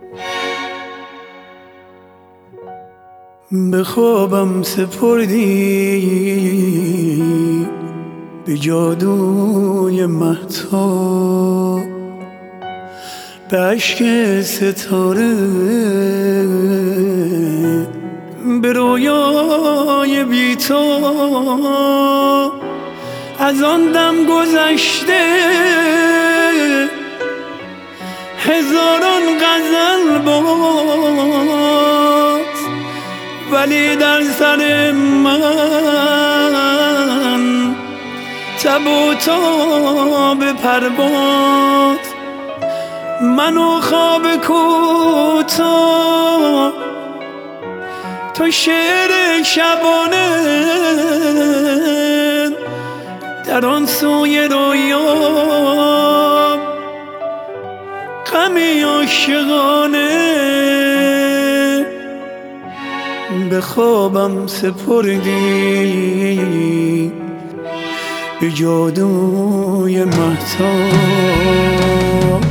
به خوابم سپردی به جادوی مهتاب، به عشق ستاره، به رویای بی‌تا. از آن دم گذشته هزاران غزل باز، ولی در سر من تب و تاب پرواز. من و خواب کوتاه، تو شعر شبانه، در آن سوی رویا غمی عاشقانه. به خوابم سپردی به جادوی مهتاب.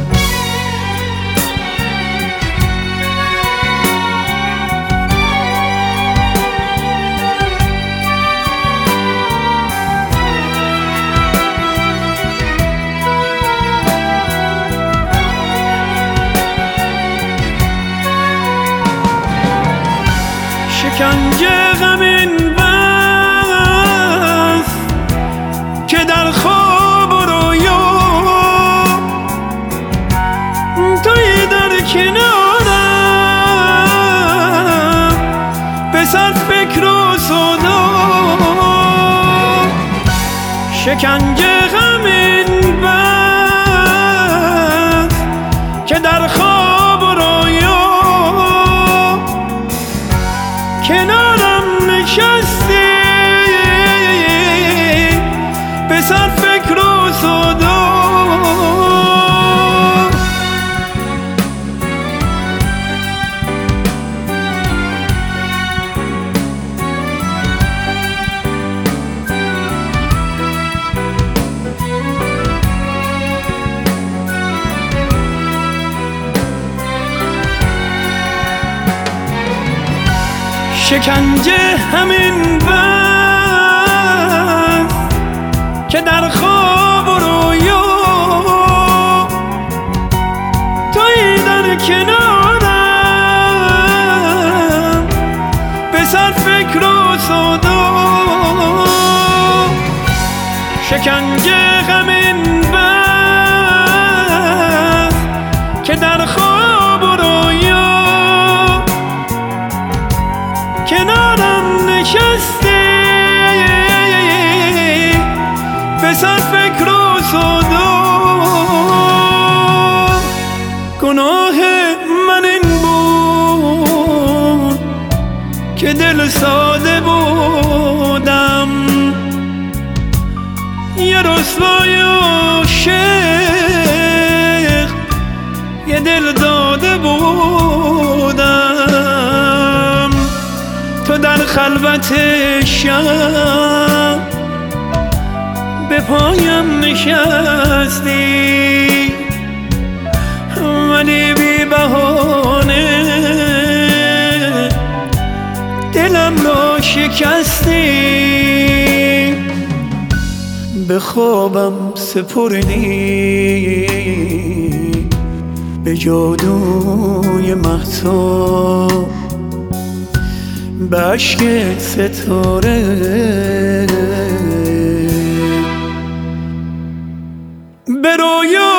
شکنجه غمین بس که در خواب و رویا توی در کنارم، به سر فکر و سودا. شکنجه غمین بس که در خواب و رویا کنارم نشستی، به سر فکر و سودا. شکنجه همین بس که در خواب و رویا توی در کنارم، به سر فکر و سودا. شکنجه همین بس که در خواب و رویا کنارم نشستی، به سر فکر و سودا. گناه من این بود که دل ساده بودم، یه رسوای عاشق یه دل داده بودم. تو در خلوت شب به پایم نشستی، ولی بی بهانه دلم را شکستی. به خوابم سپردی به جادوی مهتاب، به عشق ستاره، به رویا